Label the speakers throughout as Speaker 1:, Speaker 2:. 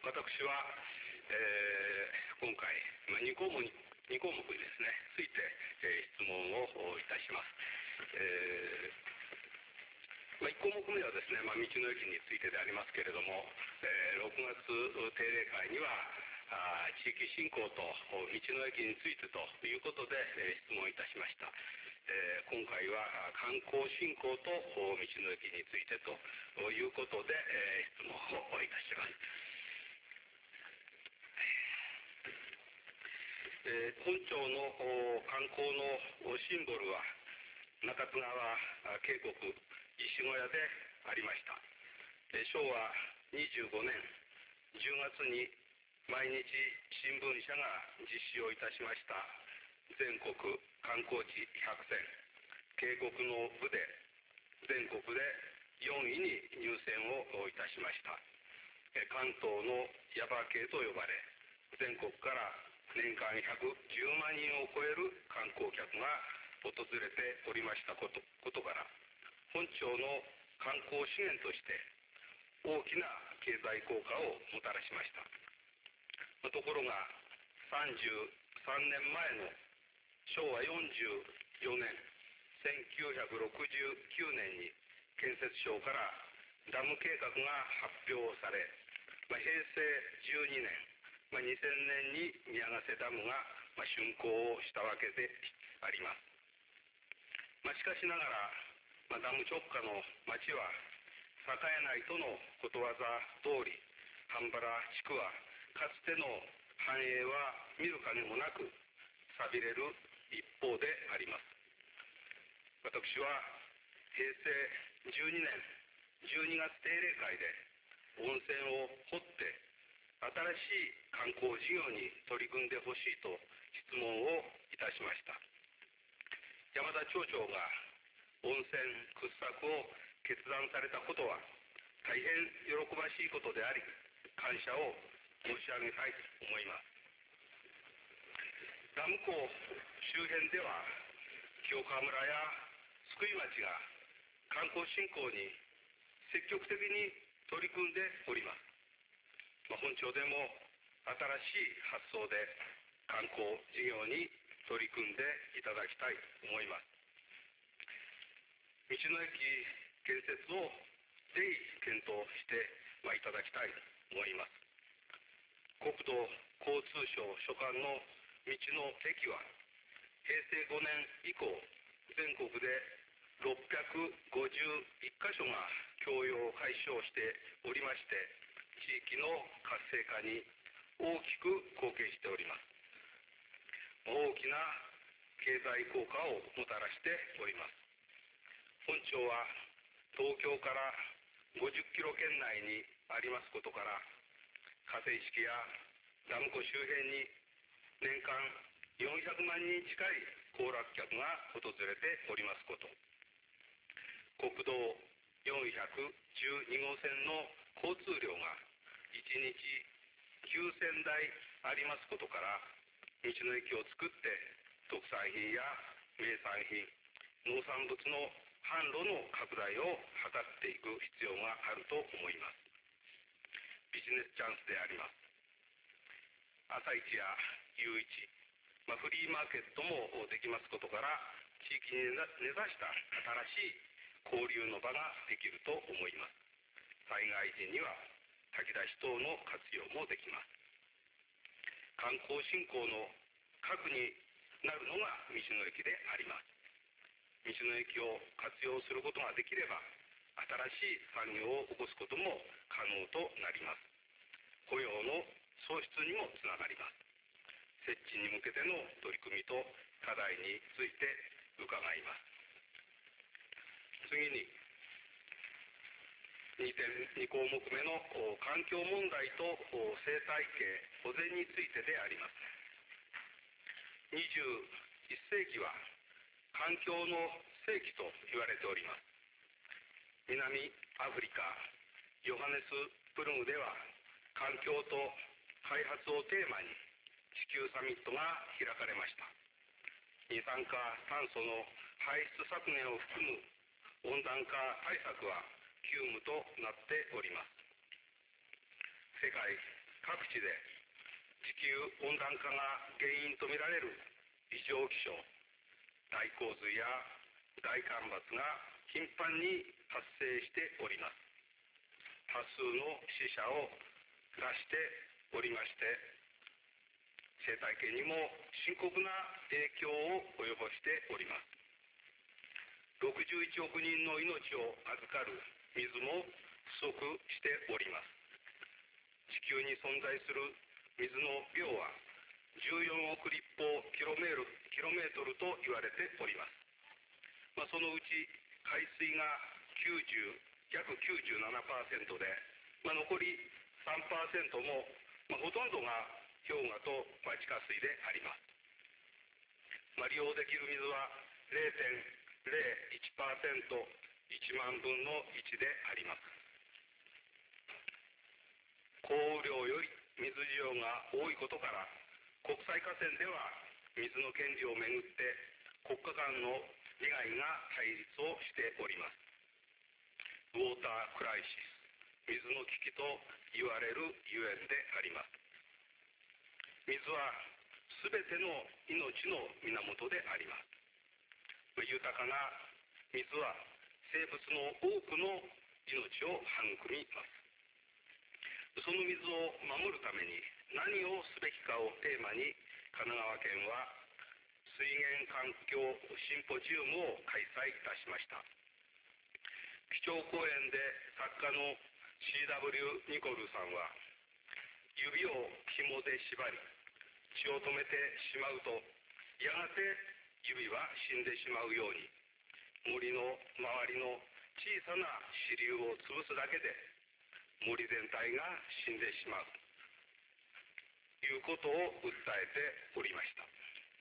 Speaker 1: 私は、今回、2項目にですね、ついて、質問をいたします。1項目目はですね、道の駅についてでありますけれども、6月定例会には地域振興と道の駅についてということで、質問いたしました。今回は観光振興と道の駅についてということで、質問をいたします。本町の観光のシンボルは中津川渓谷石小屋でありました。昭和25年10月に毎日新聞社が実施をいたしました全国観光地100選渓谷の部で全国で4位に入選をいたしました。関東の耶馬渓と呼ばれ、全国から年間110万人を超える観光客が訪れておりましたことから本町の観光資源として大きな経済効果をもたらしました。ところが33年前の昭和44年1969年に建設省からダム計画が発表され、平成12年2000年に宮ヶ瀬ダムが竣工をしたわけであります。しかしながら、ダム直下の町は栄えないとのことわざ通り、半原地区はかつての繁栄は見る影もなく寂れる一方であります。私は平成12年12月定例会で温泉を掘って新しい観光事業に取り組んでほしいと質問をいたしました。山田町長が温泉掘削を決断されたことは大変喜ばしいことであり、感謝を申し上げたいと思います。ダム湖周辺では清川村や救い町が観光振興に積極的に取り組んでおります。本町でも新しい発想で観光事業に取り組んでいただきたいと思います。道の駅建設をぜひ検討していただきたいと思います。国土交通省所管の道の駅は平成5年以降全国で651カ所が供用を開始をしておりまして、地域の活性化に大きく貢献しております。大きな経済効果をもたらしております。本町は東京から50キロ圏内にありますことから、河川敷やダム湖周辺に年間400万人近い行楽客が訪れておりますこと、国道412号線の交通量が1日9000台ありますことから、道の駅を作って特産品や名産品、農産物の販路の拡大を図っていく必要があると思います。ビジネスチャンスであります。朝市や夕市、フリーマーケットもできますことから、地域に根ざした新しい交流の場ができると思います。災害時には炊き出し等の活用もできます。観光振興の核になるのが道の駅であります。道の駅を活用することができれば、新しい産業を起こすことも可能となります。雇用の創出にもつながります。設置に向けての取り組みと課題について伺います。次に2項目目の環境問題と生態系保全についてであります。21世紀は環境の世紀と言われております。南アフリカヨハネスブルグでは環境と開発をテーマに地球サミットが開かれました。二酸化炭素の排出削減を含む温暖化対策は急務となっております。世界各地で地球温暖化が原因とみられる異常気象、大洪水や大干ばつが頻繁に発生しております。多数の死者を出しておりまして、生態系にも深刻な影響を及ぼしております。61億人の命を預かる水も不足しております。地球に存在する水の量は14億立方キロメートルと言われております。そのうち海水が約 97% で、残り 3% も、ほとんどが氷河と地下水であります。利用できる水は 0.01%、1万分の1であります。降雨量より水需要が多いことから、国際河川では水の権利をめぐって国家間の利害が対立をしております。ウォータークライシス、水の危機と言われるゆえんであります。水はすべての命の源であります。豊かな水は生物の多くの命を育みます。その水を守るために何をすべきかをテーマに、神奈川県は水源環境シンポジウムを開催いたしました。基調講演で作家の C.W. ニコルさんは、指を紐で縛り血を止めてしまうと、やがて指は死んでしまうように、森の周りの小さな支流を潰すだけで森全体が死んでしまうということを訴えておりました。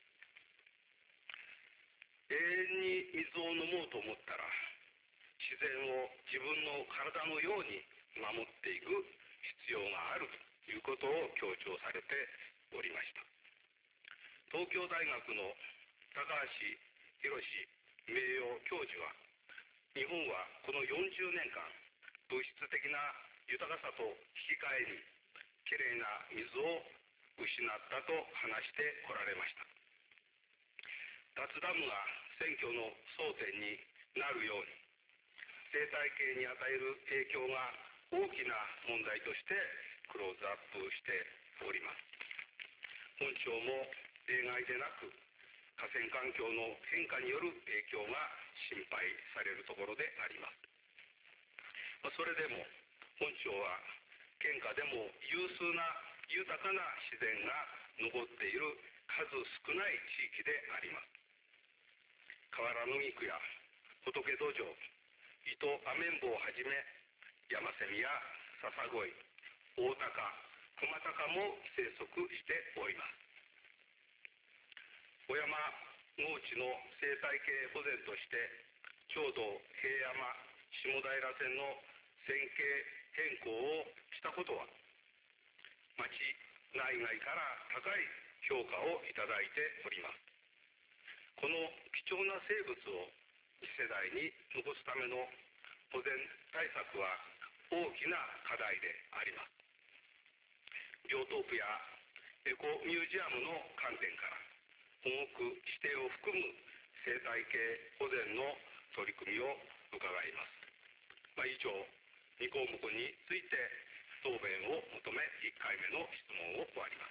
Speaker 1: 永遠に水を飲もうと思ったら、自然を自分の体のように守っていく必要があるということを強調されておりました。東京大学の高橋博名誉教授は、日本はこの40年間、物質的な豊かさと引き換えにきれいな水を失ったと話しておられました。脱ダムが選挙の争点になるように、生態系に与える影響が大きな問題としてクローズアップしております。本庁も例外でなく、河川環境の変化による影響が心配されるところであります。それでも本庁は県下でも有数な豊かな自然が残っている数少ない地域であります。河原麦区や仏土壌、糸アメンボをはじめ、ヤマセミやササゴイ、オオタカ、クマタカも生息しております。小山農地の生態系保全として、ちょうど平山下平線の線形変更をしたことは、町内外から高い評価をいただいております。この貴重な生物を次世代に残すための保全対策は大きな課題であります。ビオトープやエコミュージアムの観点から、保護区指定を含む生態系保全の取り組みを伺います。以上、2項目について答弁を求め、1回目の質問を終わります。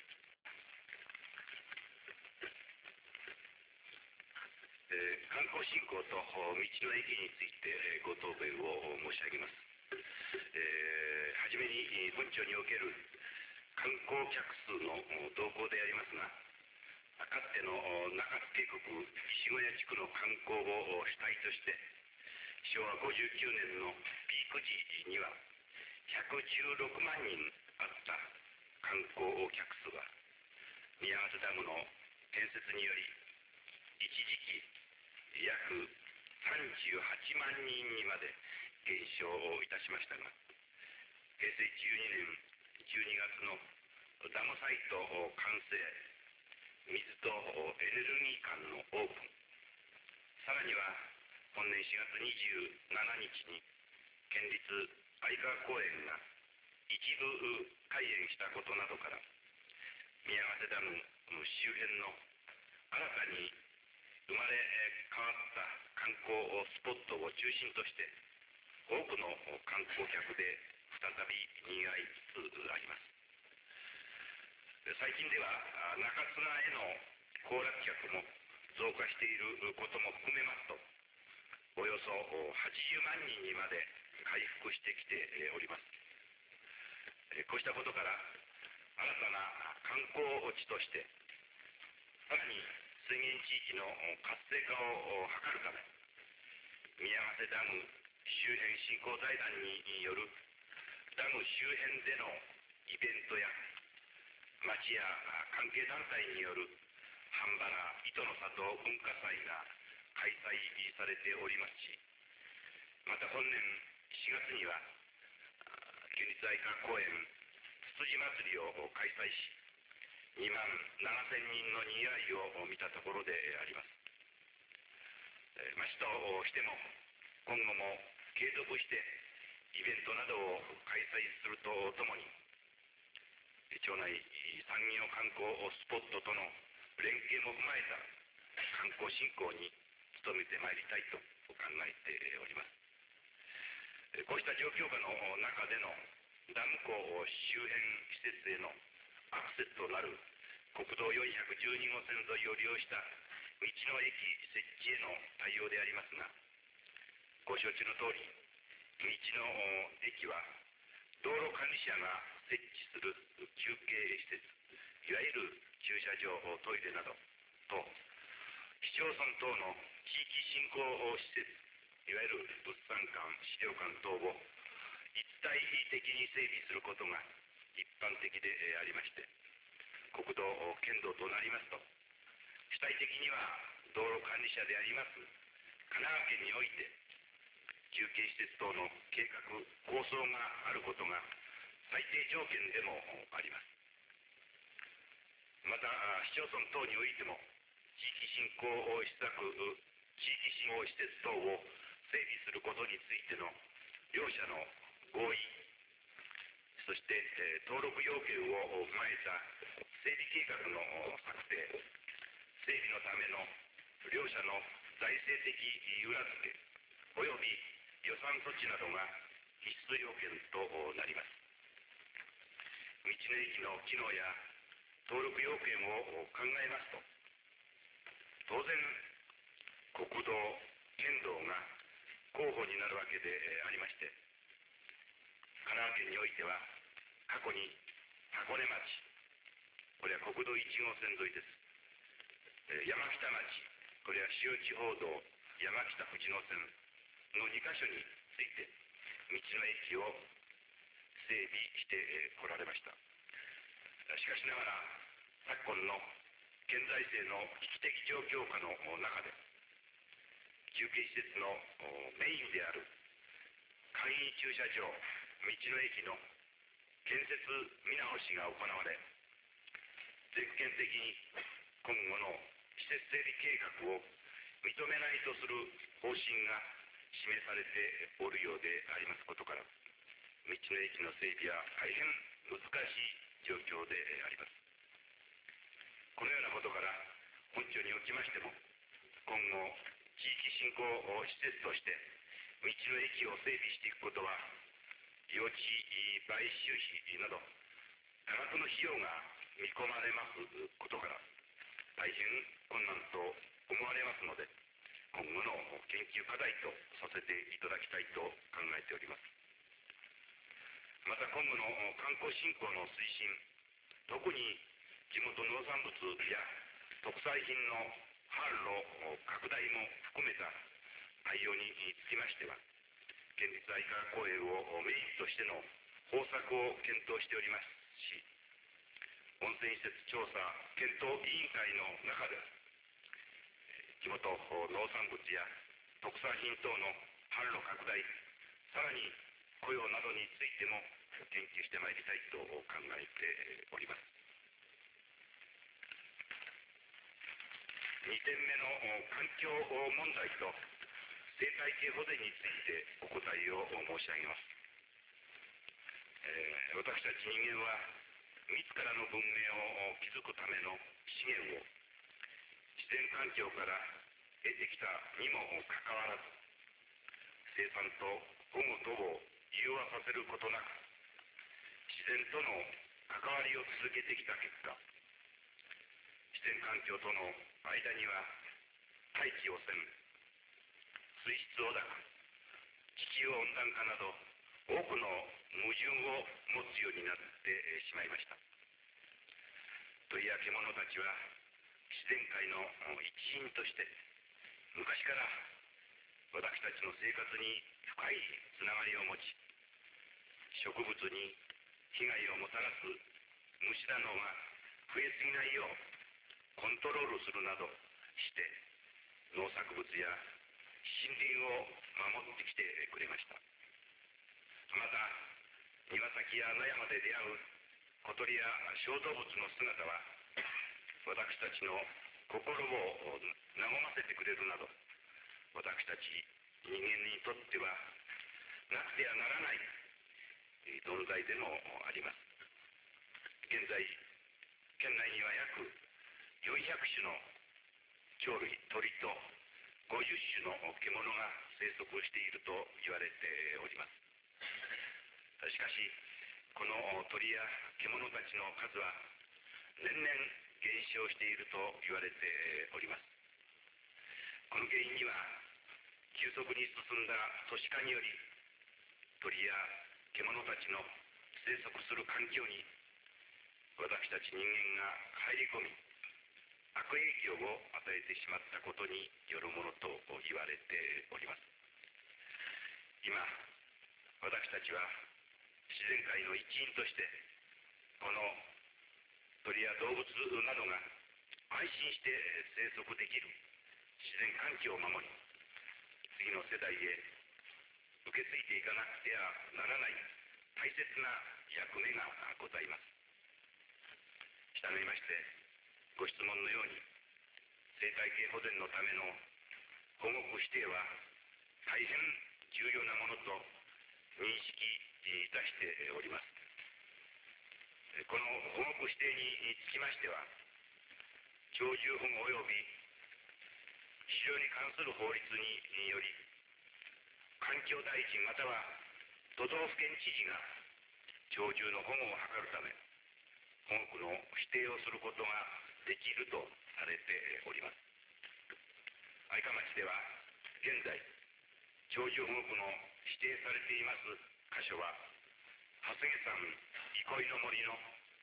Speaker 2: 観光振興と道の駅についてご答弁を申し上げます。はじめに本庁における観光客数の動向でありますが、かつての中津渓谷石小屋地区の観光を主体として、昭和59年のピーク時には116万人あった観光客数は、宮益ダムの建設により一時期約38万人にまで減少いたしましたが、平成12年12月のダムサイト完成、水とエネルギー館のオープン、さらには本年4月27日に県立有川公園が一部開園したことなどから、宮ヶ瀬ダム周辺の新たに生まれ変わった観光スポットを中心として、多くの観光客で再び賑わいつつあります。最近では中津川への行楽客も増加していることも含めますと、およそ80万人にまで回復してきております。こうしたことから、新たな観光地として、さらに水源地域の活性化を図るため、宮ヶ瀬ダム周辺振興財団によるダム周辺でのイベントや、町や関係団体による半原糸の里文化祭が開催されておりますし、また本年4月には県立愛花公園つつじ祭りを開催し、2万7000人のにぎわいを見たところであります。町としても今後も継続してイベントなどを開催するとともに、町内産業観光スポットとの連携も踏まえた観光振興に努めてまいりたいと考えております。こうした状況下の中でのダム湖周辺施設へのアクセスとなる国道412号線沿いを利用した道の駅設置への対応でありますが、ご承知の通り、道の駅は道路管理者が設置する休憩施設、いわゆる駐車場、トイレなどと、市町村等の地域振興施設、いわゆる物産館、資料館等を一体的に整備することが一般的でありまして、国道、県道となりますと、主体的には道路管理者であります神奈川県において、休憩施設等の計画、構想があることが最低条件でもあります。また、市町村等においても、地域振興施策、地域振興施設等を整備することについての両者の合意、そして、登録要件を踏まえた整備計画の策定、整備のための両者の財政的裏付け、および予算措置などが必須要件となります。道の駅の機能や登録要件を考えますと、当然、国道、県道が候補になるわけでありまして、神奈川県においては、過去に箱根町、これは国道1号線沿いです。山北町、これは周地方道山北富士野線の2カ所について、道の駅を整備してこられました。しかしながら、昨今の県財政の危機的状況下の中で、休憩施設のメインである簡易駐車場、道の駅の建設見直しが行われ、全県的に今後の施設整備計画を認めないとする方針が示されておるようでありますことから、道の駅の整備は大変難しい状況であります。このようなことから、本庁におきましても、今後、地域振興施設として道の駅を整備していくことは、用地買収費など多額の費用が見込まれますことから、大変困難と思われますので、今後の研究課題とさせていただきたいと考えております。また今後の観光振興の推進、特に地元農産物や特産品の販路拡大も含めた対応につきましては、県立愛川公園をメインとしての方策を検討しておりますし、温泉施設調査検討委員会の中では、地元農産物や特産品等の販路拡大、さらに雇用などについても研究してまいりたいと考えております。2点目の環境問題と生態系保全についてお答えを申し上げます。 私たち人間は自らの文明を築くための資源を自然環境から得てきたにもかかわらず、生産と保護とを融和させることなく自然との関わりを続けてきた結果、自然環境との間には大気汚染、水質汚濁、地球温暖化など多くの矛盾を持つようになってしまいました。鳥や獣たちは自然界の一員として昔から私たちの生活に深いつながりを持ち、植物に被害をもたらす虫などが増えすぎないようコントロールするなどして農作物や森林を守ってきてくれました。また庭先や野山で出会う小鳥や小動物の姿は私たちの心を和ませてくれるなど、私たち人間にとってはなくてはならない存在でもあります。現在県内には約400種の鳥類、鳥と50種の獣が生息していると言われております。しかしこの鳥や獣たちの数は年々減少していると言われております。この原因には急速に進んだ都市化により鳥や獣たちの生息する環境に私たち人間が入り込み悪影響を与えてしまったことによるものと言われております。今私たちは自然界の一員としてこの鳥や動物などが安心して生息できる自然環境を守り、次の世代へ受け継いでいかなくてはならない大切な役目がございます。したがいましてご質問のように生態系保全のための保護区指定は大変重要なものと認識いたしております。この保護区指定につきましては、鳥獣保護及び狩猟に関する法律により環境大臣または都道府県知事が鳥獣の保護を図るため保護区の指定をすることができるとされております。愛川町では現在鳥獣保護区の指定されています箇所は長谷山憩いの森の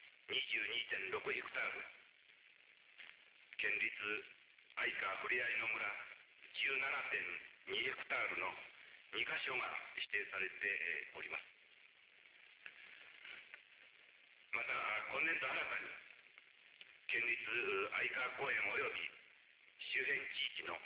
Speaker 2: 22.6 ヘクタール、県立愛川ふれあいの村 17.2 ヘクタールの2カ所が指定されております。また今年度新たに県立愛川公園及び周辺地域の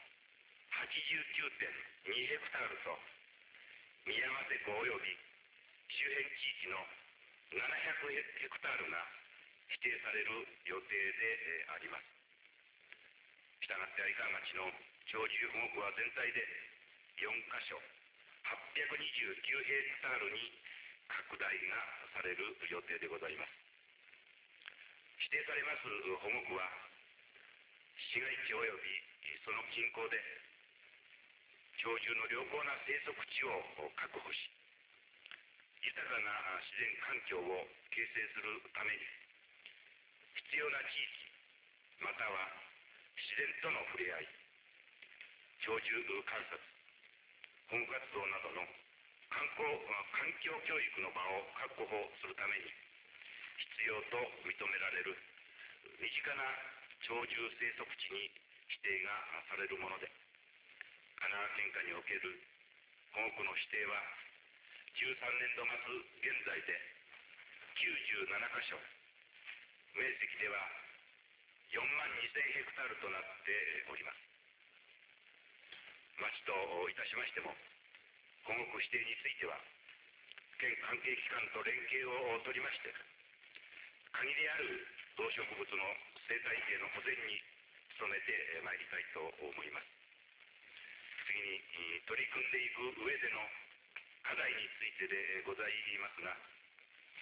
Speaker 2: 89.2 ヘクタールと宮ヶ瀬湖及び周辺地域の700ヘクタールが指定される予定であります。したがって愛川町の鳥獣保護区は全体で4カ所829ヘクタールに拡大がされる予定でございます。指定されます保護区は市街地及びその近郊で鳥獣の良好な生息地を確保し、豊かな自然環境を形成するために必要な地域または自然との触れ合い、鳥獣観察、保護活動などの環境教育の場を確保するために必要と認められる身近な鳥獣生息地に指定がされるもので、神奈川県下における保護区の指定は13年度末現在で97カ所、面積では4万2000ヘクタールとなっております。町といたしましても保護区指定については県関係機関と連携を取りまして限りある動植物の生態系の保全に努めてまいりたいと思います。次に取り組んでいく上での課題についてでございますが、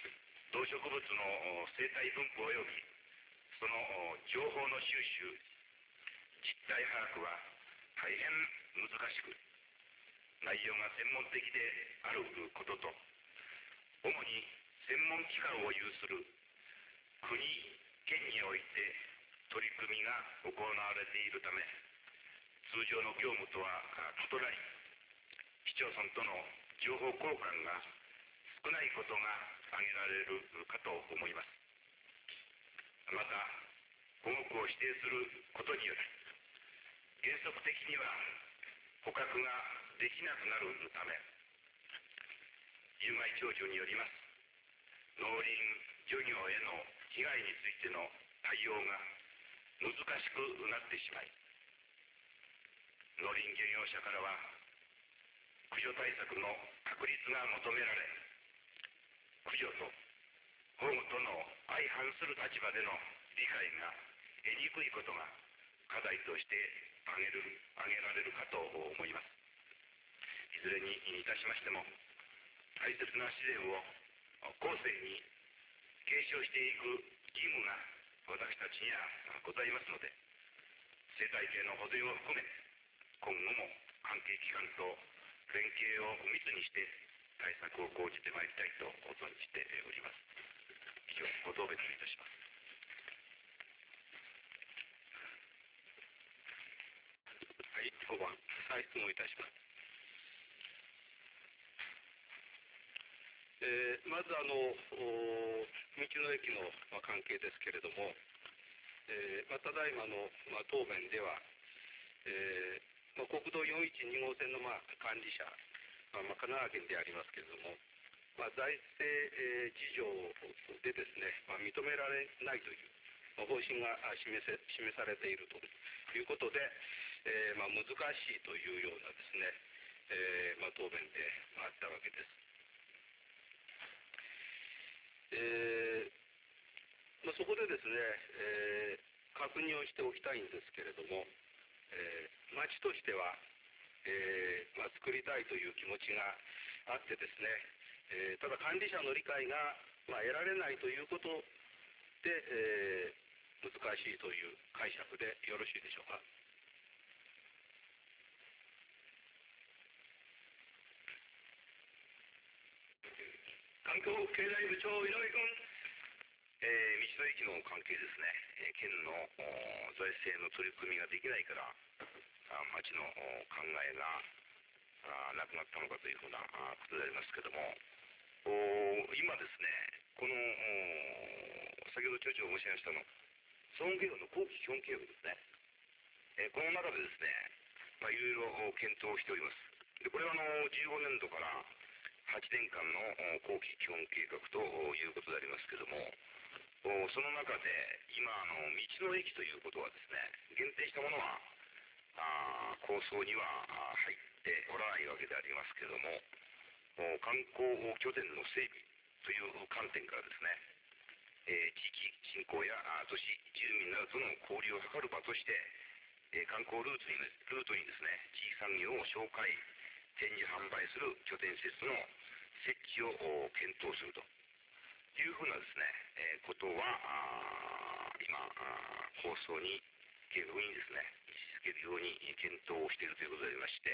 Speaker 2: 動植物の生態分布及びその情報の収集、実態把握は大変難しく、内容が専門的であることと、主に専門機関を有する国、県において取り組みが行われているため、通常の業務とは異なり、市町村との情報交換が少ないことが挙げられるかと思います。また、保護区を指定することにより、原則的には捕獲ができなくなるため、有害鳥獣によります農林漁業への被害についての対応が難しくなってしまい、農林漁業者からは駆除対策の確立が求められ、駆除と保護との相反する立場での理解が得にくいことが課題として挙げられるかと思います。いずれにいたしましても、大切な自然を後世に継承していく義務が私たちにはございますので、生態系の保全を含め、今後も関係機関と連携を密にして対策を講じてまいりたいと存じております。以上、ご答弁といたします。
Speaker 1: はい、5番、再質問いたします。まず道の駅の関係ですけれども、ただいまの答弁では、国道412号線の管理者、神奈川県でありますけれども、財政事情でですね、認められないという方針が示されているということで、難しいというようなですね、答弁であったわけです。そこでですね、確認をしておきたいんですけれども、町としては、作りたいという気持ちがあってですね、ただ管理者の理解が、得られないということで、難しいという解釈でよろしいでしょうか。
Speaker 2: 環境経済部長、井上君。道の駅の関係ですね、県の財政の取り組みができないから、町の考えがなくなったのかというふうなことでありますけども、今ですね、この先ほど町長が申し上げました騒音警報の後期基本計画ですね、この中でですね、いろいろ検討しております。で、これは15年度から8年間の後期基本計画ということでありますけども、その中で今道の駅ということはですね、限定したものは構想には入っておらないわけでありますけれども、観光拠点の整備という観点からですね、地域振興や都市住民などとの交流を図る場として、観光ルートにですね、地域産業を紹介、展示販売する拠点施設の設置を検討するというふうなですね、ことは今構想に計画にですね位置づけるように検討をしているということでありまして、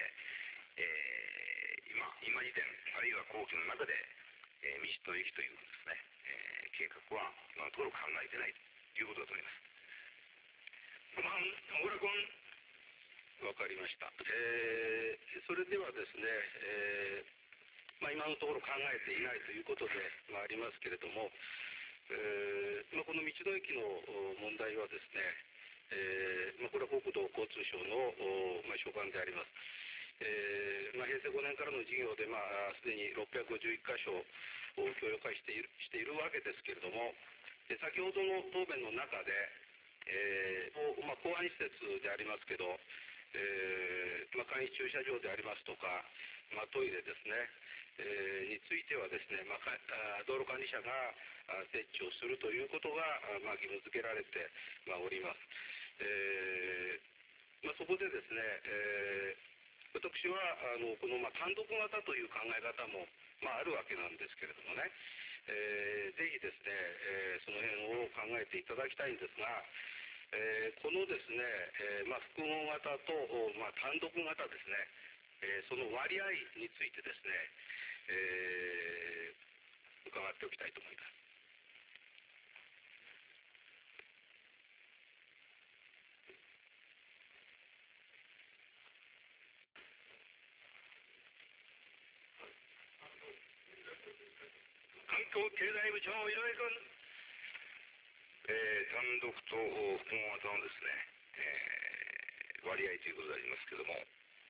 Speaker 2: 今時点あるいは後期の中で、道の駅というですね、計画は今のところ考えてないということだと思います。5番、小倉君。
Speaker 1: わかりました。それではですね、今のところ考えていないということでありますけれども、この道の駅の問題はですね、これは国土交通省の所管であります。平成5年からの事業ですでに651箇所を協力化しているわけですけれども、先ほどの答弁の中で、港湾施設でありますけど、簡易駐車場でありますとか、トイレですね、についてはですね、道路管理者が設置をするということが、義務付けられております。そこでですね、私はこの単独型という考え方もあるわけなんですけれどもね、 ぜひですね、その辺を考えていただきたいんですが、このですね、複合型と、単独型ですね、その割合についてですね、伺っておきたいと思います。
Speaker 2: 環境経済部長、井上君。単独と複合型のですね、割合ということでありますけども、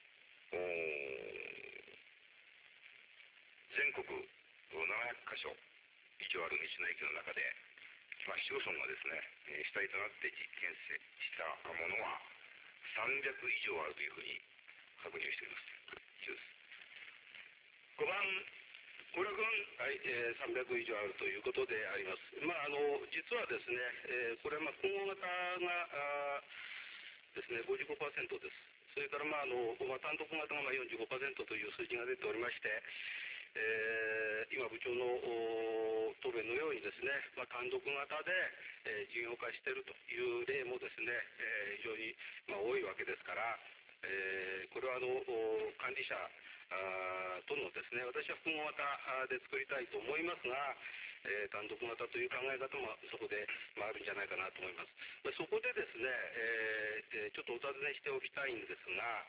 Speaker 2: 全国700カ所以上ある道の駅の中で、市町村がですね、主体となって実験したものは300以上あるというふうに確認をしています。以上です。5番、小倉君。
Speaker 1: はい、300以上あるということであります。実はですね、これは複合型がですね、55% です。それから単独型が45% という数字が出ておりまして、今部長の答弁のようにですね、単独型で、事業化しているという例もですね、非常に、多いわけですから、これは管理者とのですね、私は複合型で作りたいと思いますが、単独型という考え方もそこで、あるんじゃないかなと思います。そこでですね、ちょっとお尋ねしておきたいんですが、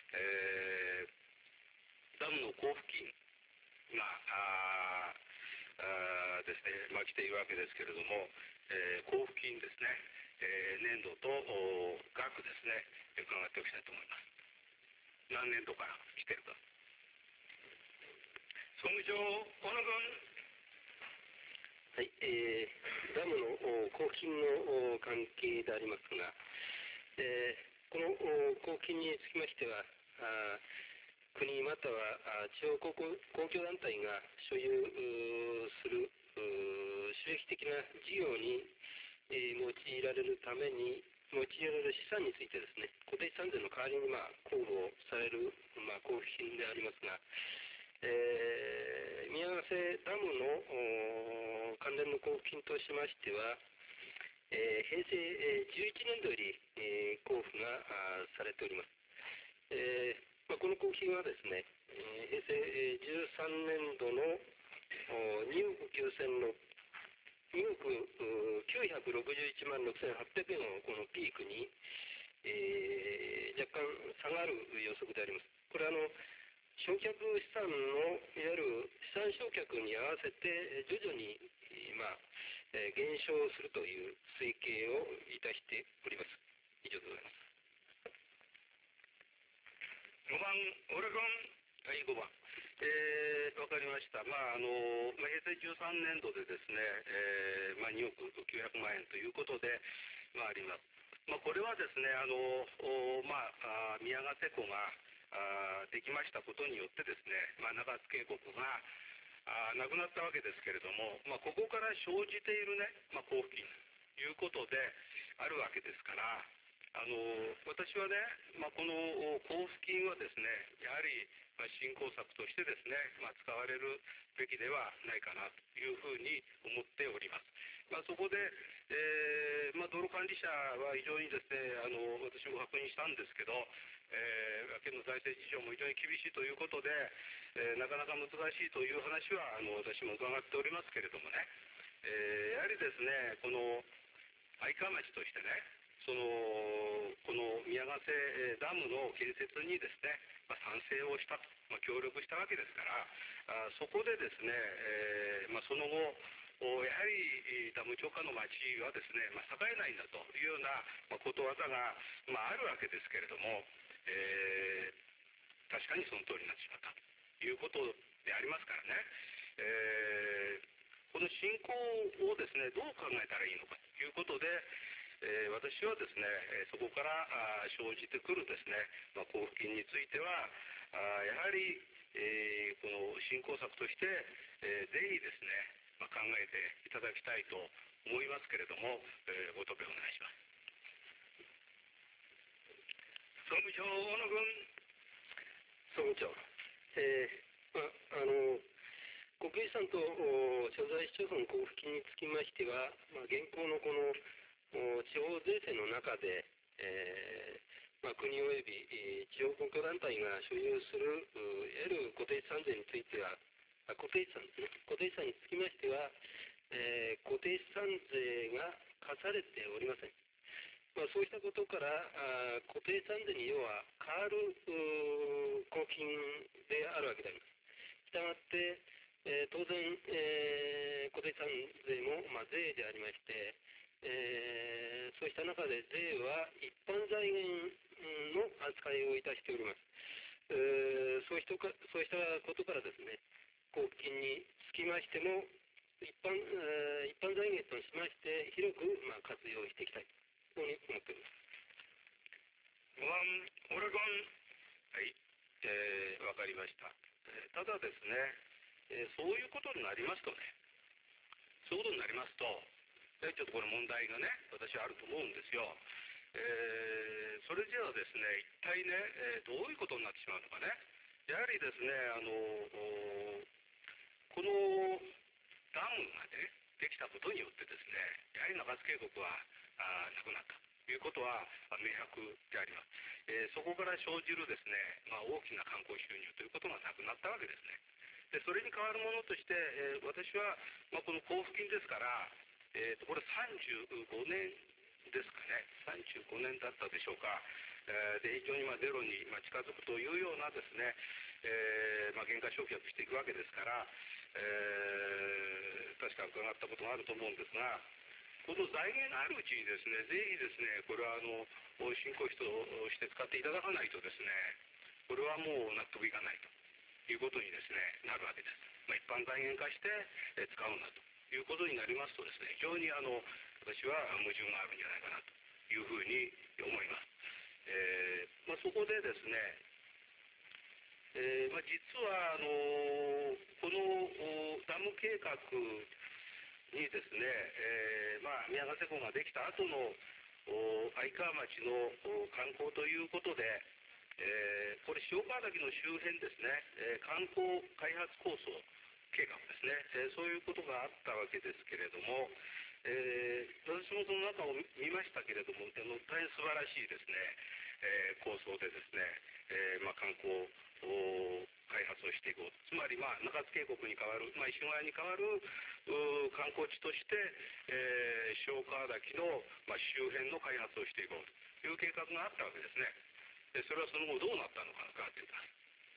Speaker 1: ダムの交付金がですね、来ているわけですけれども、交付金ですね、年度と額ですね、伺っておきたいと思います。何年度から来ているか。
Speaker 2: 総務長、河野君。
Speaker 3: はい、ダムの交付金の関係でありますが、この交付金につきましては、国または地方公共団体が所有する収益的な事業に用いられるために用いられる資産についてですね、固定資産税の代わりに交付される交付金でありますが、宮ヶ瀬ダムの関連の交付金としましては、平成11年度より交付がされております。この交付金はですね、平成13年度の2億961万6800円をこのピークに、若干下がる予測であります。これは償却資産のいわゆる資産償却に合わせて徐々に、減少するという推計をいたしております。以上でございます。
Speaker 2: 5番、小倉君。
Speaker 1: はい、5番。わかりました。平成13年度でですね、2億900万円ということで、あります。これはですね、宮ヶ瀬湖ができましたことによってですね、中津渓谷がなくなったわけですけれども、ここから生じているね、交付金ということであるわけですから、私はね、この交付金はですね、やはり振興策としてですね、使われるべきではないかなというふうに思っております。そこで、道路管理者は非常にですね、私も確認したんですけど、県の財政事情も非常に厳しいということで、なかなか難しいという話は私も伺っておりますけれどもね、やはりですね、この愛川町としてね、この宮ヶ瀬ダムの建設にですね、賛成をしたと、協力したわけですから、そこでですね、その後、やはりダム超過の町はですね、栄えないんだというようなことわざが、あるわけですけれども、確かにその通りになってしまったということでありますからね、この振興をですね、どう考えたらいいのかということで、私はですね、そこから生じてくるですね、交付金については、やはり、この振興策として、ぜひですね、考えていただきたいと思いますけれども、ご答弁お願いします。
Speaker 2: 総務長、大野君。
Speaker 3: 総務長、 国有資産と所在市町村交付金につきましては、現行のこの地方税制の中で、国及び地方公共団体が所有するいわゆる固定資産税については、固定資産ですね、固定資産につきましては、固定資産税が課されておりません。そうしたことから固定資産税に要は変わる公金であるわけであります。したがって、当然、固定資産税も、税でありまして、そうした中で税は一般財源の扱いをいたしております。そうしたことからですね、交付金につきましても一般財源としまして広く、活用していきたいというふうに思っております。
Speaker 1: オレゴン、はい、わかりました。ただですね、そういうことになりますとね、そういうことになりますと、ちょっとこれ問題がね、私はあると思うんですよ。それじゃあですね、一体ね、どういうことになってしまうのかね。やはりですね、このダムがね、できたことによってですね、やはり中津渓谷はなくなったということは明白であります。そこから生じるですね、大きな観光収入ということがなくなったわけですね。でそれに代わるものとして、私は、この交付金ですから、これ35年ですかね、35年だったでしょうか。で非常にゼロに近づくというようなですね、減価償却していくわけですから、確か伺ったことがあると思うんですが、この財源があるうちにですね、ぜひですね、これは振興費として使っていただかないとですね、これはもう納得いかないということにですね、なるわけです。一般財源化して使うんだということになりますとですね、非常に私は矛盾があるんじゃないかなというふうに思います。そこでですね、実はこのダム計画にですね、宮ヶ瀬湖ができた後の愛川町の観光ということで、これ塩川岳の周辺ですね、観光開発構想計画ですね、そういうことがあったわけですけれども、私もその中を見ましたけれども、大変素晴らしいですね、構想でですね、観光開発をしていこう。つまり、中津渓谷に代わる、石川に代わる観光地として、塩川岳の、周辺の開発をしていこうという計画があったわけですね。でそれはその後どうなったのか伺ってください。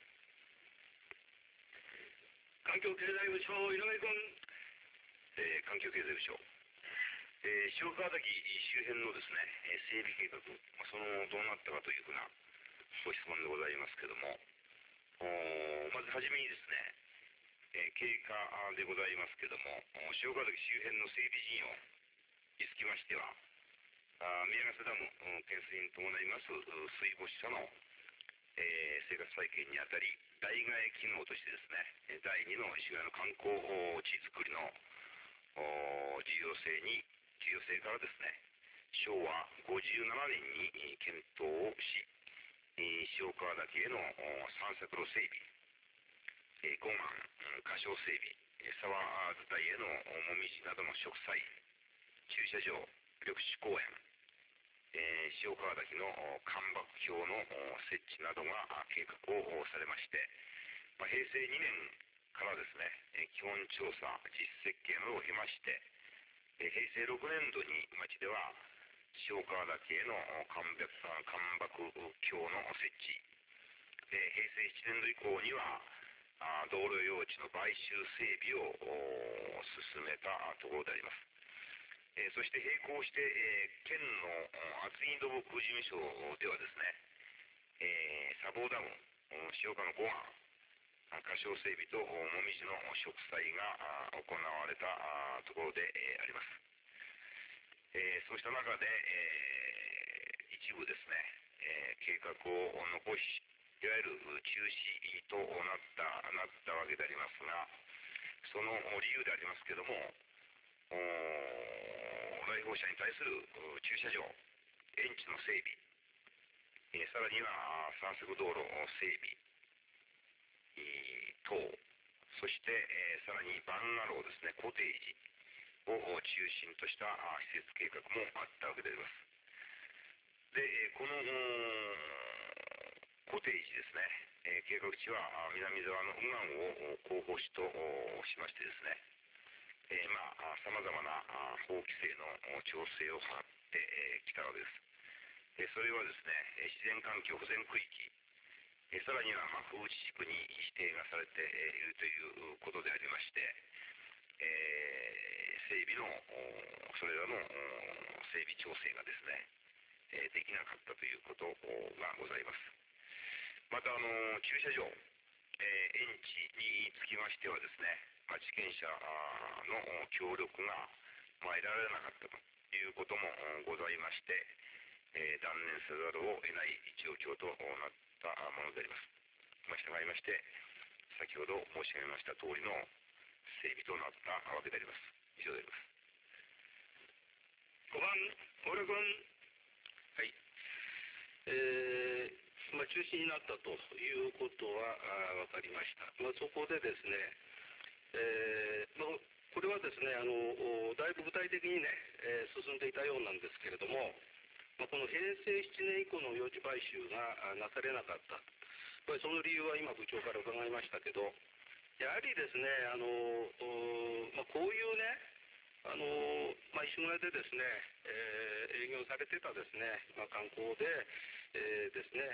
Speaker 1: 環境経済部長、井上君。
Speaker 2: 環境経済部長。塩川岳周辺のですね、整備計画、そのどうなったかというふうなご質問でございますけども、まずはじめにですね、経過でございますけども、塩川岳周辺の整備事業につきましては、宮ヶ瀬ダム建設に伴います水没者の、生活再建にあたり、代替え機能としてですね、第2の石川の観光地づくりの重要性からですね、昭和57年に検討をし、塩川岳への散策路整備、護岸、河床整備、沢伝いへのもみじなどの植栽、駐車場、緑地公園、塩川岳の干瀑橋の設置などが計画をされまして、平成2年からですね、基本調査、実設計などを経まして、平成6年度に町では塩川岳への干瀑橋の設置、平成7年度以降には道路用地の買収整備を進めたところであります。そして並行して、県の厚木土木事務所ではですね、砂防ダム、塩川の護岸、河床整備ともみじの植栽が行われたところであります。そうした中で、一部ですね、計画を残し、いわゆる中止となったわけでありますが、その理由でありますけども、来訪者に対する駐車場、園地の整備、さらには散策道路整備等、 そして、さらにバンガローですね、コテージを中心とした施設計画もあったわけであります。で、このコテージですね、計画地は南沢の右岸を候補地としましてですね、さまざまな法規制の調整を図ってきたわけです。それはですね、自然環境保全区域、さらには風致地区に指定がされているということでありまして、整備のそれらの整備調整がですね、できなかったということがございます。また駐車場、園地につきましてはですね、地権者の協力が得られなかったということもございまして、断念せざるを得ない状況となったものであります。従いまして、先ほど申し上げました通りの整備となったわけであります。以上であります。
Speaker 1: 5番、小倉君。
Speaker 3: はい。中止になったということは分かりました。そこでですね、これはですね、だいぶ具体的にね、進んでいたようなんですけれども、この平成7年以降の用地買収がなされなかった。その理由は今部長から伺いましたけど、やはりですね、こういうね、石村でですね、営業されてたですね、観光で、ですね、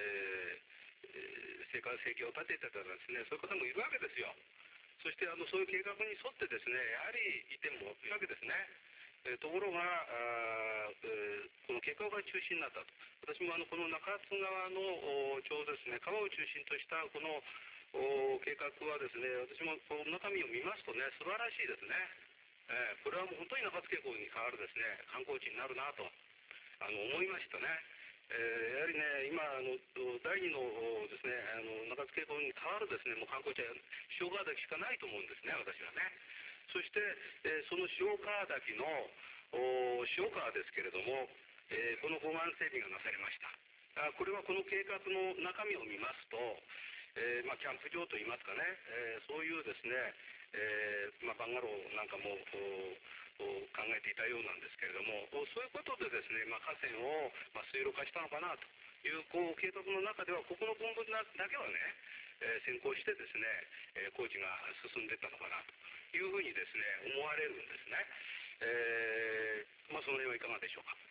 Speaker 3: 生活生計を立ててたですね、そういう方もいるわけですよ。そしてそういう計画に沿ってですね、やはりいてもいるわけですね。ところがこの計画が中止になったと。私もこの中津川のちょうどですね、川を中心としたこの計画はですね、私もこの中身を見ますとね、素晴らしいですね。これはもう本当に中津渓谷に代わるですね、観光地になるなと思いましたね。やはりね、今第二のですね、中津渓谷に代わるですね、もう観光地は塩川岳しかないと思うんですね、私はね。そして、その塩川岳の塩川ですけれども、この護岸整備がなされました。これはこの計画の中身を見ますと、キャンプ場といいますかね、そういうですね、バンガローなんかも考えていたようなんですけれども、そういうことでですね、河川を水路化したのかなという計画の中では、ここの部分だけはね、先行してですね、工事が進んでいったのかなというふうにですね、思われるんですね。その辺はいかがでしょうか。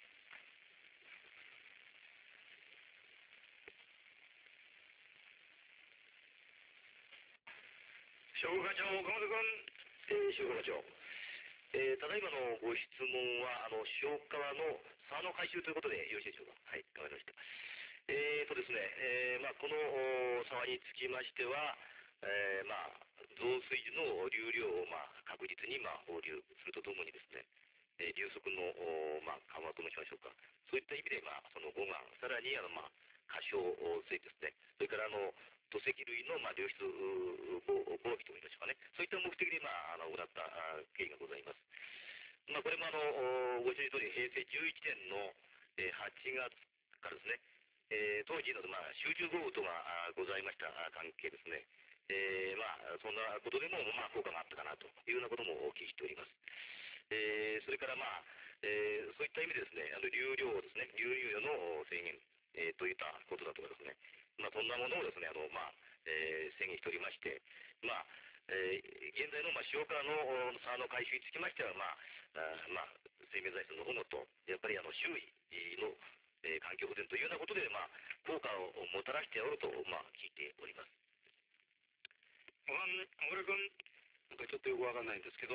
Speaker 1: 商務課長、岡本君。
Speaker 4: 商務課長、ただいまのご質問は塩川の沢の改修ということでよろしいでしょうか。はい、わかりました。ですね、この沢につきましては、増水時の流量を確実に放流するとともにですね、流速の緩和と申しましょうか、そういった意味でその護岸、さらに過小水ですね、それから土石類の流出防備といいましょうかね、そういった目的で行った経緯がございます。これもご承知の通り、平成11年の8月からですね、当時の集中豪雨とがございました関係ですね、そんなことでも効果があったかなというようなこともお聞きしております。それからそういった意味でですね、流量ですね、流入量の制限、といったことだとかですね、そんなものをですね、制限しておりまして、現在の塩川の沢の改修につきましては、生命財産の保護と、やっぱり周囲の環境保全というようなことで、効果をもたらしておると、聞いております。
Speaker 1: 小倉君。
Speaker 3: なんかちょっとよくわかんないんですけど、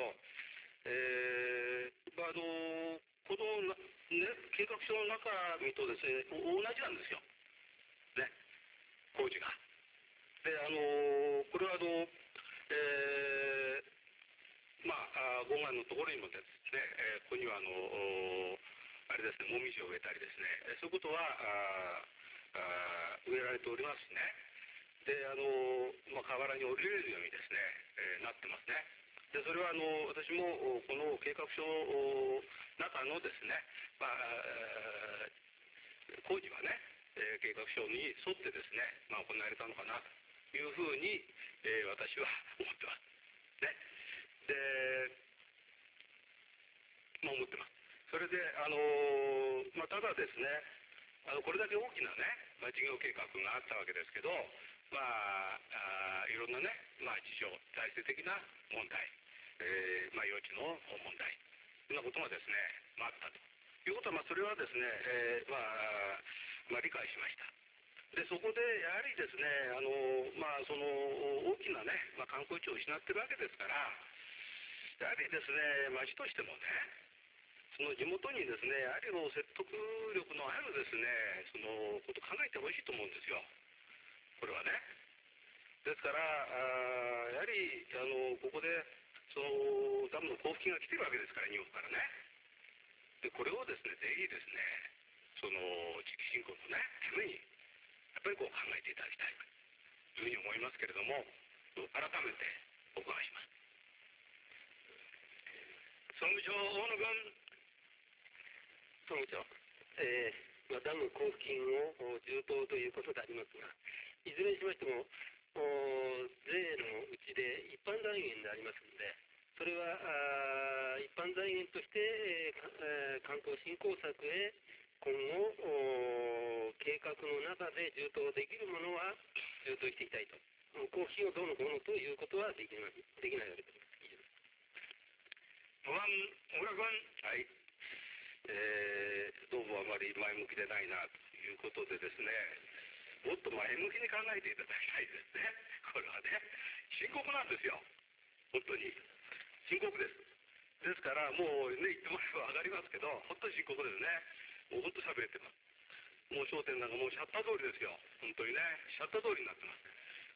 Speaker 3: この、計画書の中身とですね、同じなんですよ。ね、工事が。で、これは護岸のところにもですね、ここにはあれですね、もみじを植えたりですね、そういうことは植えられておりますね。で、河原に降りれるようにですね、なってますね。で、それは私もこの計画書の中のですね、工事はね、計画書に沿ってですね、行われたのかな
Speaker 1: いうふうに、私は思ってます。ね。で、思ってます。それで、ただですね、これだけ大きなね、事業計画があったわけですけど、いろんなね、事情、財政的な問題、用地の問題、そんなことがですね、あったということは、それはですね、理解しました。で、そこでやはりですね、その大きなね、観光地を失ってるわけですから、やはりですね、町としてもね、その地元にですね、やはり説得力のあるですね、そのことを考えてほしいと思うんですよ。これはね。ですから、やはりここでそのダムの交付金が来てるわけですから、日本からね。で、これをですね、ぜひですね、その地域振興のね、ために、やっぱり考えていただきたいというふうに思いますけれども、改めてお伺いします。総務長、大野君。
Speaker 3: 総務長、ダム交付金を充当ということでありますが、いずれにしましても、税のうちで一般財源でありますので、それは一般財源として、観光振興策へ今後計画の中で充当できるものは充当していきたいと。交付金をどうのこうのということはできないわけです。
Speaker 1: 小倉君。はい。どうもあまり前向きでないなということでですね、もっと前向きに考えていただきたいですね。これはね、深刻なんですよ。本当に。深刻です。ですから、もうね、言ってもらえば分かりますけど、本当に深刻ですね。もう本当喋れてます。もう商店なんかもうシャッター通りですよ。本当にね、シャッター通りになってます。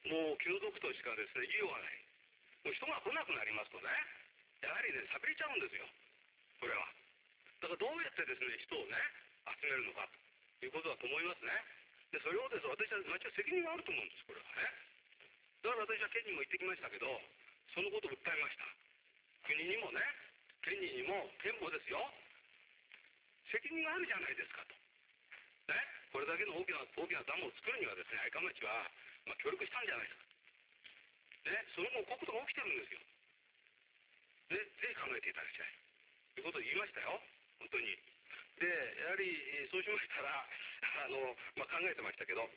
Speaker 1: もう気の毒としかですね、言いようがない。もう人が来なくなりますとね、やはりね、寂れちゃうんですよ。これは。だからどうやってですね、人をね、集めるのかということだと思いますね。で、それをですね、私は町は責任があると思うんです、これはね。だから私は県にも行ってきましたけど、そのことを訴えました。国にもね、県にも、県もですよ、責任があるじゃないですかと。ね、これだけの大きなダムを作るにはですね、愛川町は、協力したんじゃないですか。ね、その後、こういうことが起きてるんですよ。ね、ぜひ考えていただきたい。ということを言いましたよ。本当に。で、やはり、そうしましたら、考えてましたけど、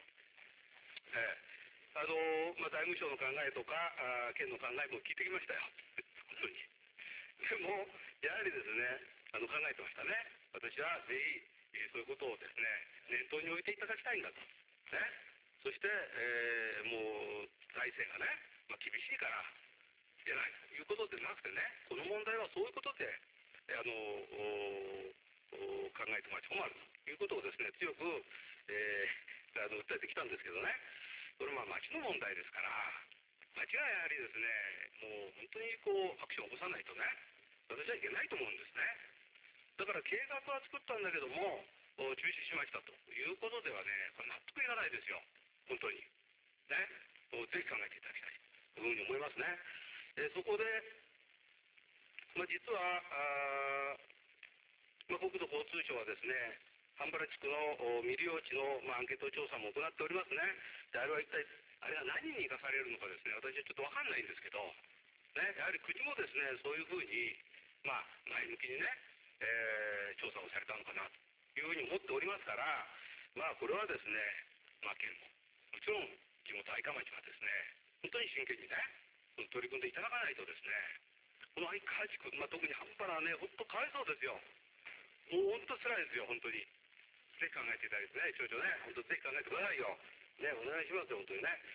Speaker 1: 財務省の考えとか、県の考えも聞いてきましたよ。本当に。でも、やはりですね、考えてましたね。私はぜひ、そういうことをですね、念頭に置いていただきたいんだと。ね。そして、もう、財政がね、厳しいから、出ないということでなくてね、この問題はそういうことで、考えてもらって困るということをですね、強く、訴えてきたんですけどね、これ町の問題ですから、町がやはりですね、もう本当にアクションを起こさないとね、私はいけないと思うんですね。だから計画は作ったんだけども、中止しましたということではね、これ納得いかないですよ、本当に。ね、ぜひ考えていただきたいというふうに思いますね。そこで、実は、国土交通省はですね、半原地区の未利用地の、アンケート調査も行っておりますね。で、あれは一体、あれが何に生かされるのかですね、私はちょっと分かんないんですけど、ね、やはり国もですね、そういうふうに、前向きにね、調査をされたのかなというふうに思っておりますから、これはですね、県も、もちろん地元愛川町はですね、本当に真剣にね、取り組んでいただかないとですね、この愛川地区、特に半原はね、本当かわいそうですよ。もう本当辛いですよ、本当に。ぜひ考えていただいてね、町長ね、本当ぜひ考えてくださいよ。ね、お願いしますよ、本当にね。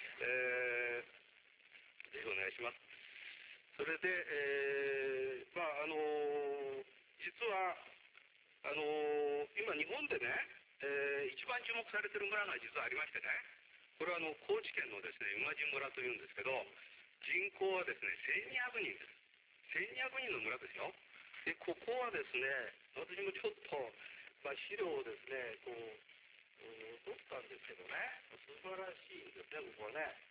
Speaker 1: ぜひお願いします。それで、実は、今日本でね、一番注目されてる村が実はありましてね、これは高知県のですね、馬路村というんですけど、人口はですね、1200人です。1200人の村ですよ。で、ここはですね、私もちょっと、資料をですね、取ったんですけどね、素晴らしいんですね、ここはね。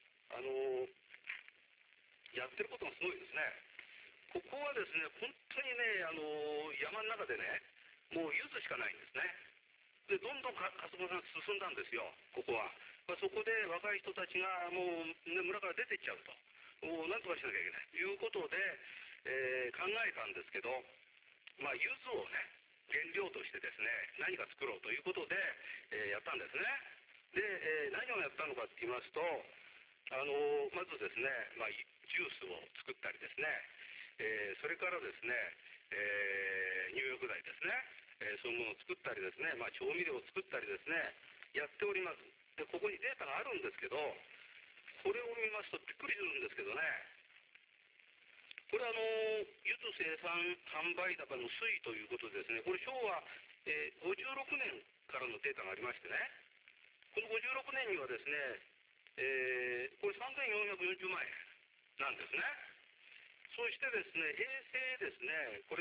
Speaker 1: やってることがすごいですね。ここはですね、本当にね、山の中でね、もう柚子しかないんですね。で、どんどん過疎化が進んだんですよ、ここは。 そこで若い人たちがもう、ね、村から出ていっちゃうと、なんとかしなきゃいけないということで、考えたんですけど、柚子をね、原料としてですね、何か作ろうということで、やったんですね。で、何をやったのかと言いますと、まずですね、ジュースを作ったりですね、それからですね、入浴剤ですね、そういうものを作ったりですね、調味料を作ったりですね、やっております。で、ここにデータがあるんですけど、これを見ますとびっくりするんですけどね、これ柚子生産販売高の推移ということでですね、これ昭和、56年からのデータがありましてね、この56年にはですね、これ3440万円なんですね。そしてですね、平成ですね、これ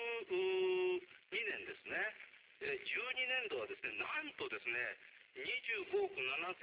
Speaker 1: 12年ですね、12年度はですね、なんとですね、25億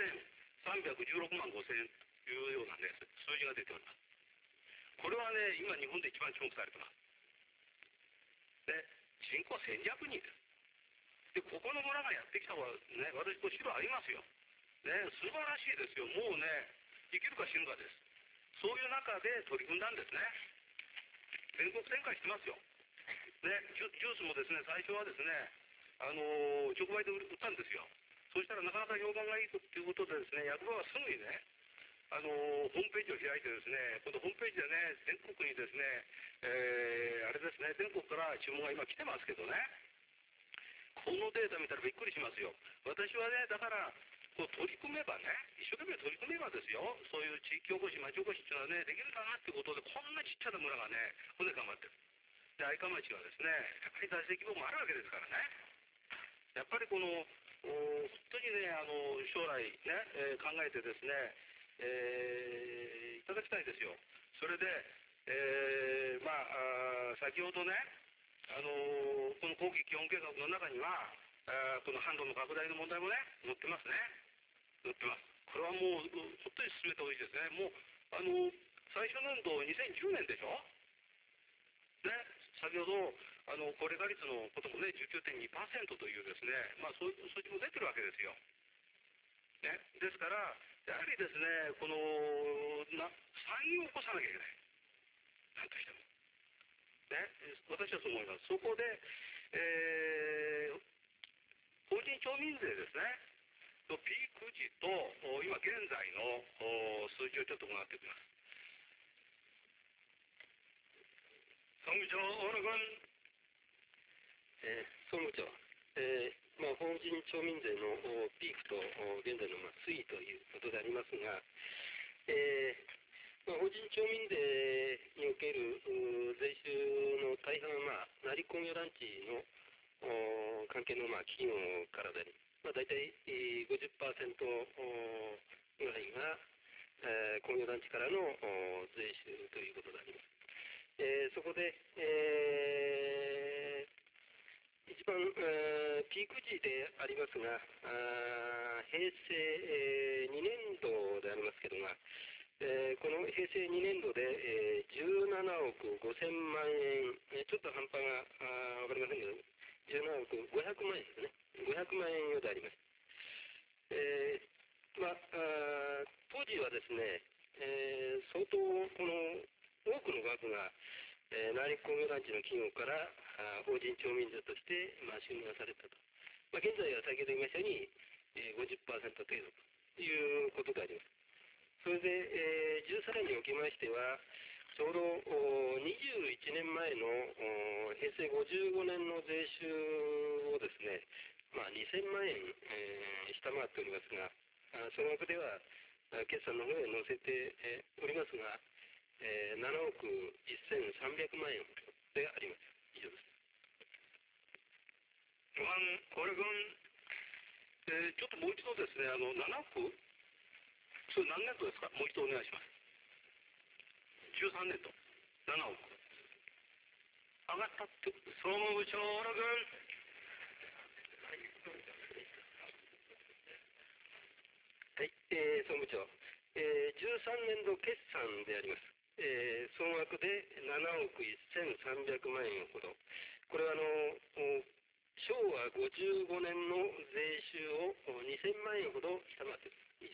Speaker 1: 7316万5千円というようなね、数字が出ております。これはね、今日本で一番注目されてます。で、人口1200人です。で、ここの村がやってきたのはね、私、これ、城ありますよ。ね、素晴らしいですよ。もうね、生きるか死ぬかです。そういう中で取り組んだんですね。全国展開してますよ。ね、ジュースもですね、最初はですね、直売で売ったんですよ。そしたらなかなか評判がいいということでですね、役場はすぐにね、ホームページを開いてですね、このホームページでね、全国にですね、あれですね、全国から注文が今来てますけどね、このデータ見たらびっくりしますよ。私はね、だから、こう取り組めばね、一生懸命取り組めばですよ、そういう地域おこし、町おこしっていうのはね、できるかなっていうことで、こんなちっちゃな村がね、骨頑張ってる。で、愛川町はですね、やっぱり財政規模もあるわけですからね、やっぱりこの、本当にね、将来ね、考えてですね、いただきたいですよ。それで、先ほどね、この後期基本計画の中には、この販路の拡大の問題もね、載ってますね。載ってます。これはもう、本当に進めた方がいいですね。もう、最初年度2010年でしょ。ね、先ほど、高齢化率のこともね、19.2% というですね、そういう数字も出てるわけですよ。ね、ですから、やはりですね、この、産業を起こさなきゃいけない。なんとしても。ね、私はそう思います。そこで、法人町民税ですね、のピーク時と、今現在の数字をちょっと伺っておきます。総務長、大野君。
Speaker 3: 総務長、法人町民税のピークと現在の推移ということでありますが、法人町民税における税収の大半は、成工業団地の関係の企業からであり、大体50% ぐらいが工業団地からの税収ということであります。そこで、一番、ピーク時でありますが、平成2年度でありますけどが、この平成2年度で、17億5000万円、ちょっと半端が分かりませんけど、17億500万円ですね。500万円ようであります。当時はですね、相当この多くの額が、内陸工業団地の企業から法人町民税として収入がされたと。現在は先ほど言いましたように、50% 程度ということであります。それで、13年におきましては、ちょうど21年前の平成55年の税収をですね、2000万円、下回っておりますが、その額では決算の方へ載せておりますが、7億1300万円であります。以上です。
Speaker 1: 小原君、ちょっともう一度ですね、7億、それ何年度ですか？もう一度お願いします。13年度、7億。上がったって、総務部長、小原君。
Speaker 3: はい、総務長、13年度決算であります。総額で7億1300万円ほど。これは昭和55年の税収を2000万円ほど下回っている。以上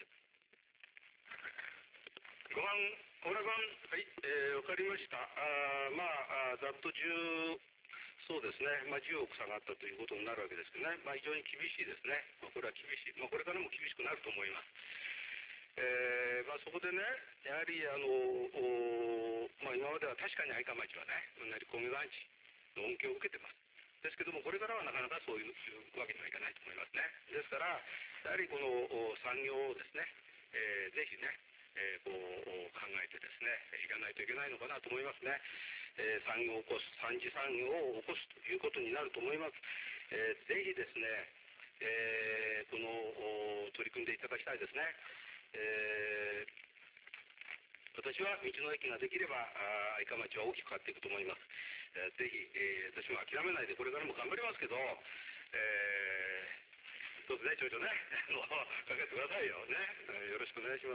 Speaker 1: 5番、小倉君。はい、わかりました。ざっとそうですね、10億下がったということになるわけですけどね、非常に厳しいですね。これは厳しい。これからも厳しくなると思います。そこでね、やはり今までは確かに愛川町はね、うなり工業団地の恩恵を受けてます。ですけども、これからはなかなかそういうわけにはいかないと思いますね。ですから、やはりこの産業をですね、ぜひね、考えてですね、いかないといけないのかなと思いますね。産業を起こす、三次産業を起こすということになると思います。ぜひですね、この取り組んでいただきたいですね。私は道の駅ができれば愛川町は大きく変わっていくと思います。ぜひ、私も諦めないでこれからも頑張りますけど、どうぞね、ちょいちょいね、かけてくださいよね。よろしくお願いします。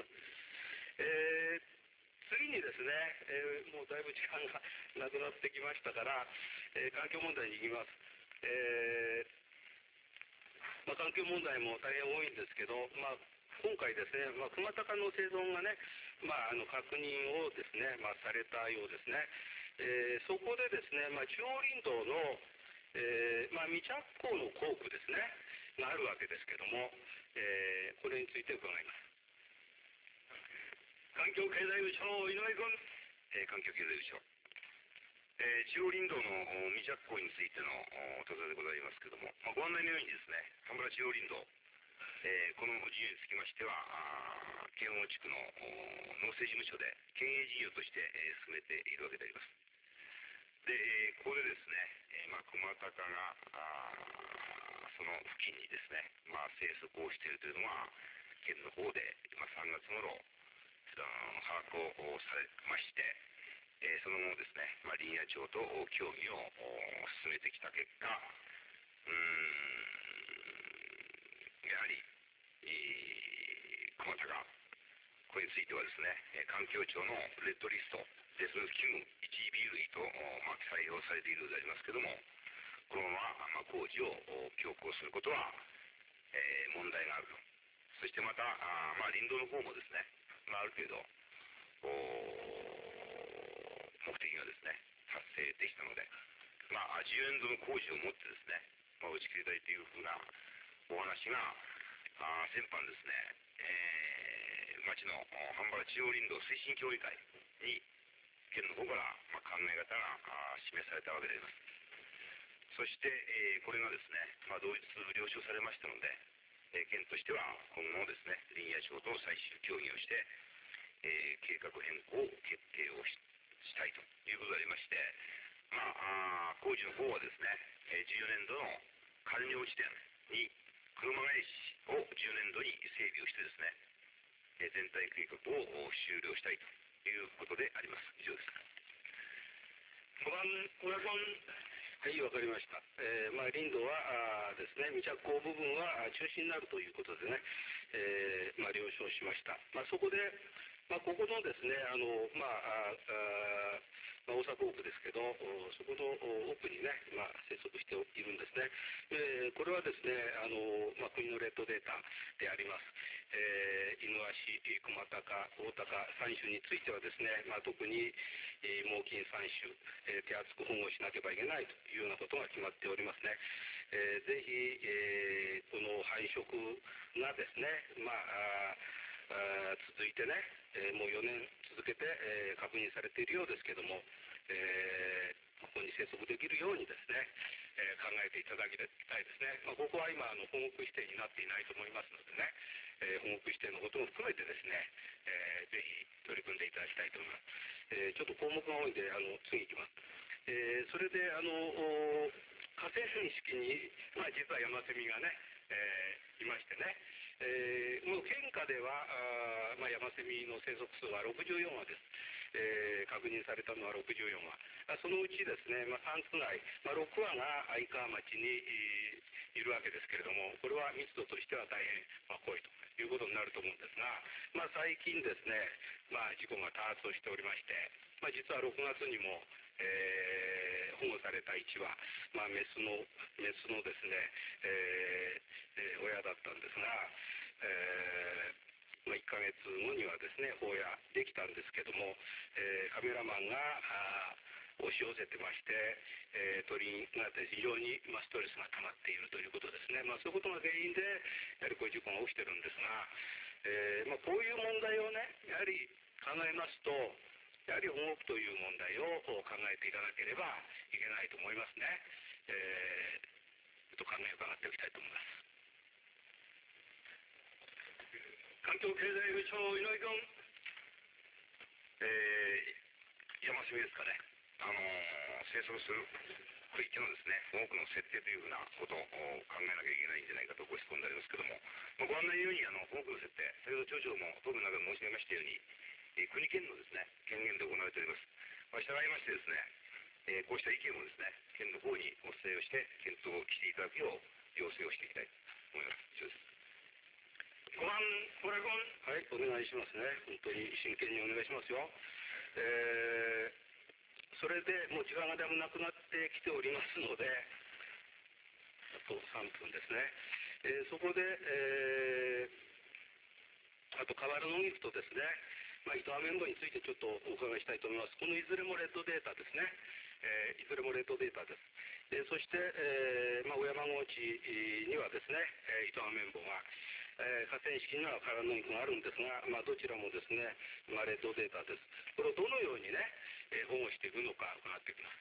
Speaker 1: 次にですね、もうだいぶ時間がなくなってきましたから、環境問題に行きます。環境問題も大変多いんですけど、今回ですね、クマタカの生存がね、確認をですね、されたようですね。そこでですね、中央林道の、未着工の工区ですね、があるわけですけども、これについて伺います。環境経済部長、井上君。
Speaker 2: 環境経済部長。中央林道の未着工についてのお尋ねでございますけれども、ご案内のようにですね、田村中央林道、この事業につきましては、県央地区の農政事務所で県営事業として、進めているわけであります。で、ここでですね、熊高がその付近にですね、生息をしているというのは、県の方で今3月頃、把握をされまして、その後ですね、林野庁と協議を進めてきた結果、やはり、熊高、これについてはですね、環境庁のレッドリスト、絶滅危惧 1B 類と、採用されているのでありますけれども、このまま、工事を強行することは、問題があると。そしてまた、林道の方もですね、ある程度、目的がですね、達成できたので、10年度の工事をもってですね、打ち切りたいというふうなお話が、先般ですね、町の半原中央林道推進協議会に、県の方から考え方が示されたわけであります。そして、これがですね、同日了承されましたので、県としては今後ですね、林野庁と最終協議をして、計画変更を決定をしたいということでありまして、工事の方はですね、14年度の完了地点に車返しを10年度に整備をしてですね、全体計画を終了したいということであります。以上です。
Speaker 1: 5番、小倉君。はい、わかりました。林道はですね、未着工部分は中止になるということでね、了承しました。そこで、ここのですね、大阪奥ですけど、そこの奥にね、生息しているんですね。これはですね、国のレッドデータであります。イヌワシ、クマタカ、オオタカ3種についてはですね、特に猛禽3種、手厚く保護しなければいけないというようなことが決まっておりますね。ぜひ、この繁殖がですね、続いてね、もう4年続けて、確認されているようですけども、ここに生息できるようにですね、考えていただきたいですね。ここは今保護区指定になっていないと思いますのでね、保護区指定のことも含めてですね、ぜひ取り組んでいただきたいと思います。ちょっと項目が多いんで次いきます。それで河川敷に、実はヤマセミがね、いましてね、もう県下ではヤマセミの生息数は64羽です。確認されたのは64羽。そのうちですね、3区内、6羽が愛川町にいるわけですけれども、これは密度としては大変濃いということになると思うんですが、最近ですね、事故が多発をしておりまして、実は6月にも、保護された1羽、メスのですね、親だったんですが、 1ヶ月後にはですね放野できたんですけども、カメラマンが押し寄せてまして、鳥が非常にストレスが溜まっているということですね。そういうことが原因でやはりこういう事故が起きてるんですが、こういう問題をねやはり考えますと、やはり保護区という問題を考えていかなければいけないと思いますね。考えを伺っておきたいと思います。環境経済部長井上君、
Speaker 2: 山澄ですかね。生息する区域のですね保護区の設定というふうなことを考えなきゃいけないんじゃないかとご質問でありますけども、ご案内のように保護区の設定、先ほど町長も答弁の中で申し上げましたように、国県のですね権限で行われております。従いましてですね、こうした意見をですね県の方にお伝えをして検討していただくよう要請をしていきたいと思います。以上です。
Speaker 1: 5番小倉君。はい、お願いしますね。本当に真剣にお願いしますよ。それでもう時間がだいぶなくなってきておりますので、あと3分ですね。そこで、あと河原野菊とですね、糸アメンボについてちょっとお伺いしたいと思います。このいずれもレッドデータですね。いずれもレッドデータです。そして、小山河内にはですね、糸アメンボが、河川敷には河原野菊があるんですが、どちらもですね、レッドデータです。これをどのようにね、保護していくのか伺っていきます。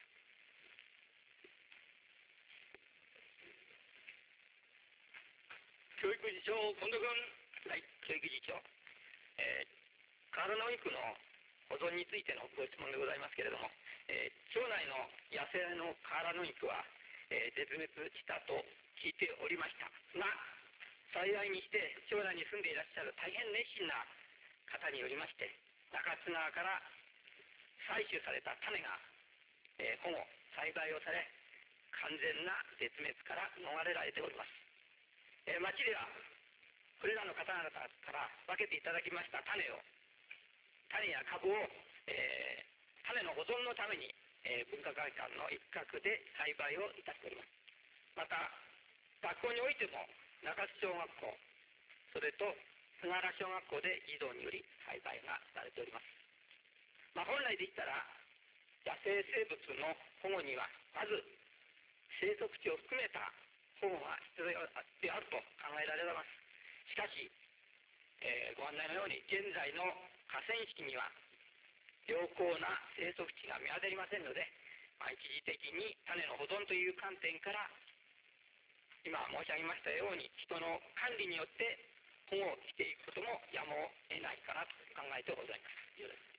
Speaker 1: 教育次長、近藤君。
Speaker 5: はい、教育次長。河原野菊の保存についてのご質問でございますけれども、町内の野生の河原野菊は、絶滅したと聞いておりましたが、幸いにして町内に住んでいらっしゃる大変熱心な方によりまして、中津川から採取された種が、保護栽培をされ、完全な絶滅から逃れられております。町ではこれらの方々から分けていただきました種や株を、種の保存のために、文化会館の一角で栽培をいたしております。また学校においても中津小学校、それと菅原小学校で児童により栽培がされております。本来でしたら野生生物の保護にはまず生息地を含めた保護が必要であると考えられます。しかし、ご案内のように現在の河川敷には良好な生息地が見当たりませんので、一時的に種の保存という観点から今申し上げましたように人の管理によって保護していくこともやむを得ないかなと考えてございます。